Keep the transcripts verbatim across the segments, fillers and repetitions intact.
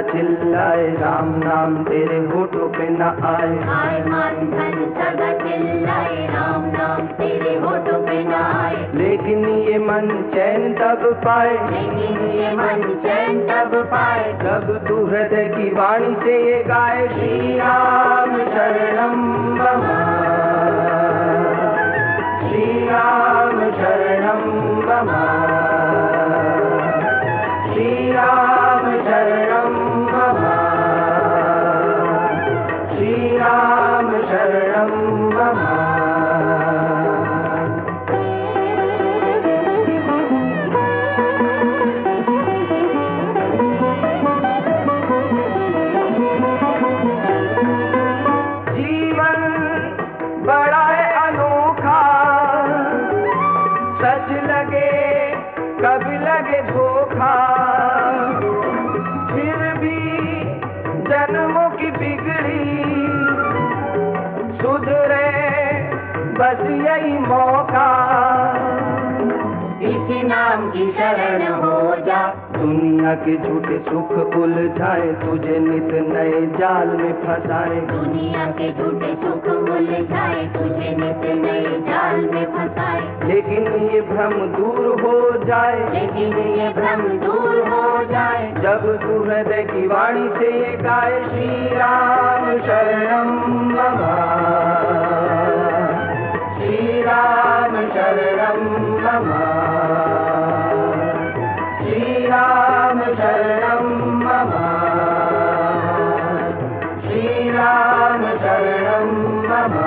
चिल्लाए, राम नाम तेरे होठों पे न आए। आए मन धन सदा चिल्लाए, राम नाम तेरे होठों पे न आए। लेकिन ये मन चैन तब पाए, लेकिन ये मन चैन तब पाए, जब तू हृदय की वाणी से ये गाए, श्री राम शरणम मम, श्री राम शरणम मम, श्री राम शरणम मम, श्री राम शरणम मम। बड़ा है अनोखा, सच लगे कभी लगे धोखा, फिर भी जन्मों की बिगड़ी सुधरे बस यही मौका। इसी नाम की शरण हो जा, दुनिया के झूठे सुख उलझाए, तुझे नित नए जाल में फंसाए। दुनिया के झूठे सुख उलझाए, तुझे नित नए जाल में फंसाए। लेकिन ये भ्रम दूर हो जाए, लेकिन ये भ्रम दूर हो जाए, जब तू हृदय की वाणी से ये गाए, श्री राम शरणम मम, श्री राम शरणम मम, श्री राम शरणम मम, श्री राम शरणम मम।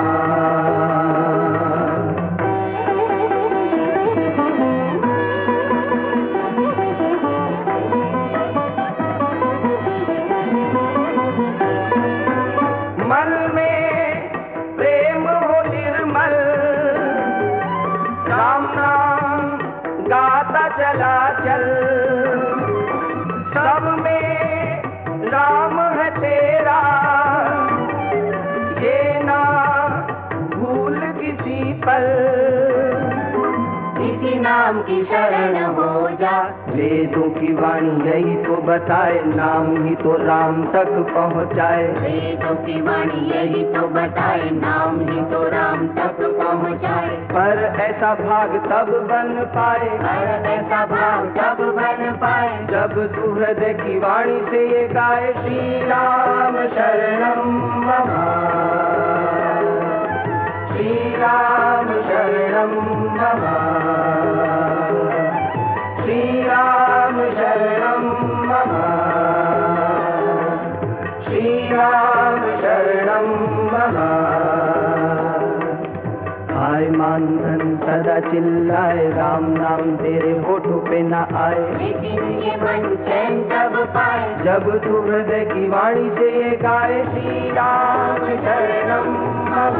मन में प्रेम हो निर्मल, राम नाम गाता चला चल, सब में राम है तेरा, ये ना भूल किसी पल। इसी नाम की शरण हो जा, वेदों की वाणी यही तो बताए, नाम ही तो राम तक पहुँचाए। वेदों की वाणी यही तो बताए, नाम ही तो राम तक पहुँचाए। पर ऐसा भाग तब बन पाए, पर ऐसा भाव तब बन पाए, जब तू हृदय की वाणी से ये गाए, श्री राम शरणम मम, श्री राम शरणम मम, श्री राम शरणम मम, श्री राम शरणम मम। आए मानधन सदा चिल्लाए, राम नाम तेरे होठों पे न आए। लेकिन ये मन चैन तब पाए, जब तू हृदय की वाणी से ये गाए, श्री राम शरणम मम,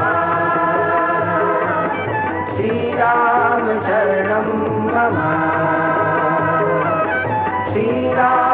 श्री राम शरणम मम, श्री राम